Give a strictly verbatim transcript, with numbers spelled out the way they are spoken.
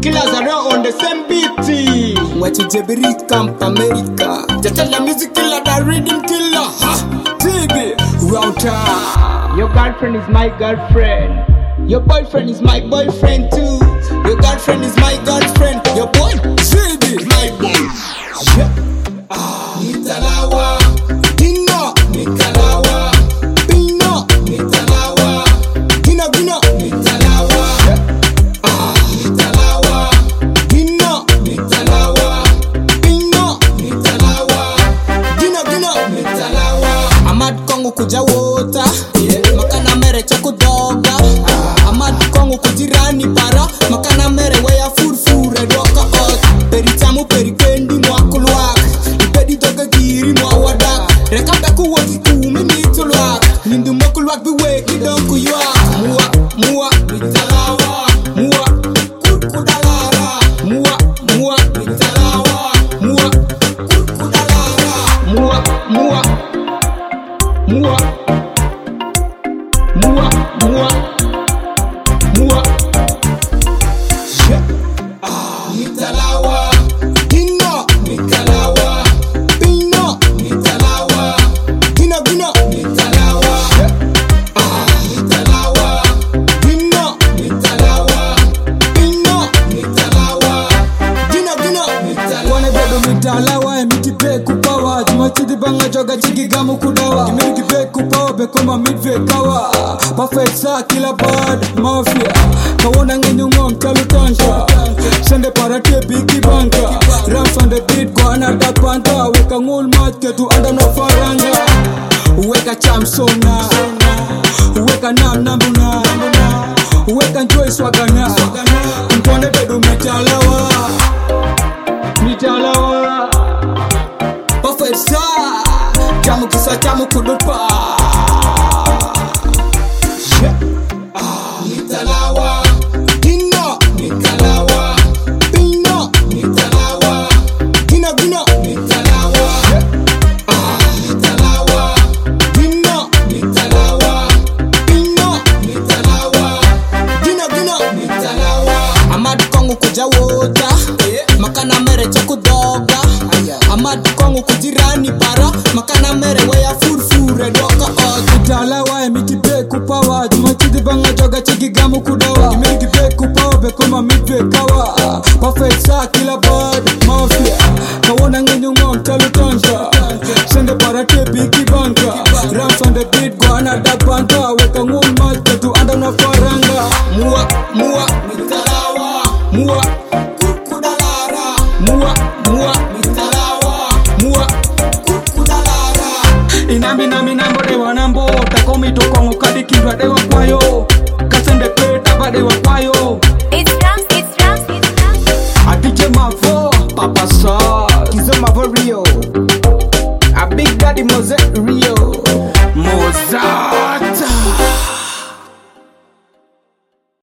killers are all on the same beat. What you jebiri Camp America. Just tell the music killer, the rhythm killer. Ha! T B, router. Your girlfriend is my girlfriend. Your boyfriend is my boyfriend too. Your girlfriend is my girlfriend. Your boy, T B, my boy. Yeah. Ah, Nitalawa. Dino, Nitalawa. Pino, Nitalawa. Dino, Dino, Nitalawa. Ah, Nitalawa. Dino, Nitalawa. Pino, Nitalawa. Dino, Dino, Nitalawa. Amad Kongo kuja wota. Makana mere chakudoga. Amad Kongo kujirani para. Makana mere weya furfure doka ot. Peritamu perikendi mwakulwak. Ipedi doga giri mwawadak. Rekata kuwa kikumi nitulwak. Nindu mwakulwak biweki donku yuak. Mua, mua, Nitalawa. Mua, kurkudalara. Mua, mua, Nitalawa. Mua, kurkudalara. Mua, mua. Mua. Mua, mua. Mua. Yeah. Ah, Nitalawa. Dino, Nitalawa. Pino, Nitalawa. Dino, Dino, Nitalawa. Yeah. Ah, Nitalawa. Dino, Nitalawa. Pino, Nitalawa. Dino, Dino, Nitalawa. Wane bedo mitalawa emiti pe kupawa. Jumachidi banga joga chigi gamu kudawa. Imeki pe kupawa bekoma midve kawa. Perfect sa kila bad mafia. Kawona ngenyu ngom talu tanta. Sende parate bigi banka. Rams on the beat kwa another panta. Weka ngul mat ketu anda no faranga. Weka chamsona. Weka nam nambuna. Weka njoi swagana. Mtuande bedu mitalawa. Mitalawa. Perfect sa. Jamu kisa jamu kudupa. Yeah. Ah, Nitalawa. Dino, Nitalawa. Pino, Nitalawa. Dino, Dino, Nitalawa. Yeah. Ah, Nitalawa. Dino, Nitalawa. Pino, Nitalawa. Dino, Dino, Nitalawa. Amad Kongo kuja wota. Makana mere chakudoga. Amad Kongo kujirani para. Makana mere weya furfure doka ot. Mitalawa emiti pe kupawa. Jumachidi banga joga chigi gamu kudawa. Imeki pe kupawa bekoma midve kawa. Perfect sa kila bad mafia. Kawona ngenyu ngom talu tanta. Sende parate bigi banka. Rams on the beat go another panta. Weka ngul mat ketu anda na faranga. Mua, mua, Nitalawa. Mua, kurkudalara. Mua, mua, Nitalawa. Mua, kurkudalara. Inambi nami nambo dewa nambo. Takomi to kongo kadi kindwa dewa kwayo. Kasende peta ba dewa kwayo. It's Rams, it's Rams, it's Rams. Adije Mavo, Papa Sauce. Kizo Mavo Rio. A Big Daddy Mose Rio.